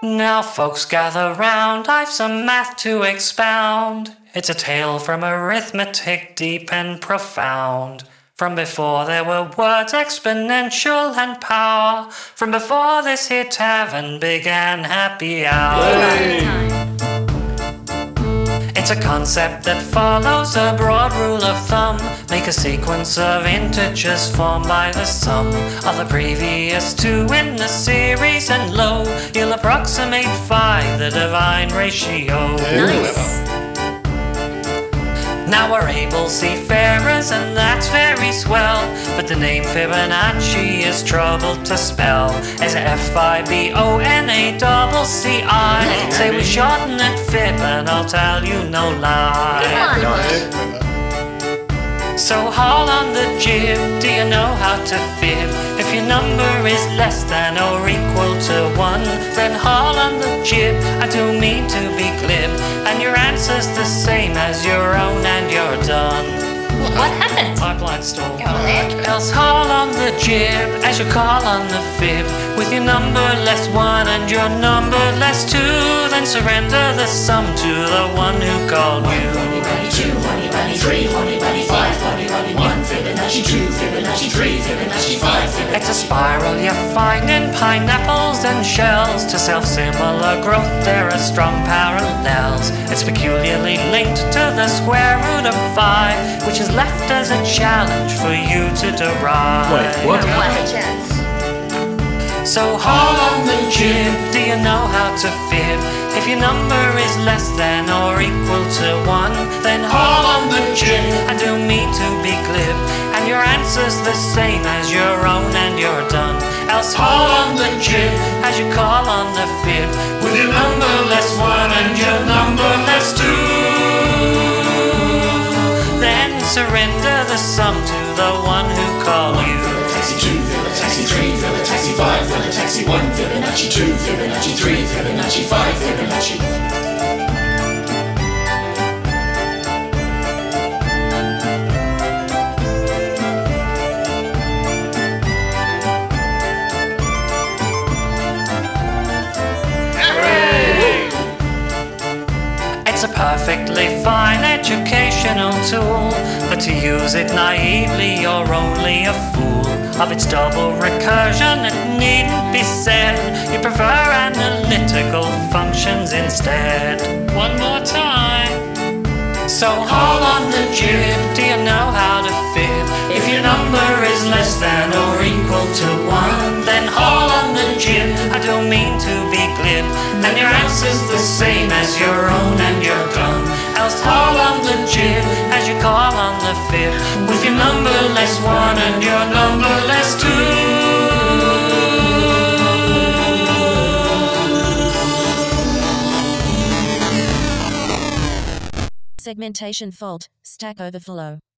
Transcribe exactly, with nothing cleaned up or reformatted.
Now folks gather round, I've some math to expound. It's a tale from arithmetic deep and profound. From before there were words exponential and power. From before this here tavern began happy hour. Hey. It's a concept that follows a broad rule of thumb. Make a sequence of integers formed by the sum of the previous two in the series, and lo, you'll approximate five, the divine ratio. Nice. Now we're able seafarers, and that's very swell. But the name Fibonacci is trouble to spell. As F I B O N A double C I. Say we shorten it Fib, and I'll tell you no lie. Come on. So haul on the jib, do you know how to fib? If your number is less than or equal to one, then haul on the jib, I do mean to be glib. And your answer's the same as your own, and you're done. What happened? Pipeline stall. Got it. Else haul on the jib as you call on the fib. With your number less one and your number less two, then surrender the sum to the one who called you. Honey bunny two, honey bunny three, honey bunny five, honey bunny one, Fibonacci two, Fibonacci three, Fibonacci five, Fibonacci. It's a spiral you find in pineapples and shells. To self-similar growth there are strong parallels. It's peculiarly linked to the square root of five, which is left as a challenge for you to derive. Wait, what? What a chance. So haul on the jib, do you know how to fib? If your number is less than or equal to one, then haul on the jib, I do mean to be glib. And your answer's the same as your own, and you're done. Else haul on the jib as you call on the fib. With your number less one and your number less two, then surrender the sum to the one who called you. Fibonacci two, Fibonacci three, Fibonacci five, Fibonacci one, Fibonacci two, Fibonacci three, Fibonacci five, Fibonacci. It's a perfectly fine educational tool, but to use it naively you're only a fool. Of its double recursion it needn't be said, you prefer analytical functions instead. One more time. So haul on the jib, do you know how to fib? If your number is less than or equal to one, then haul on the jib, I don't mean to be glib. And your answer's the same as your own, and you're done. Else haul on the jib as you call on the fib. With your number less one and your number less two. Segmentation fault, Stack Overflow.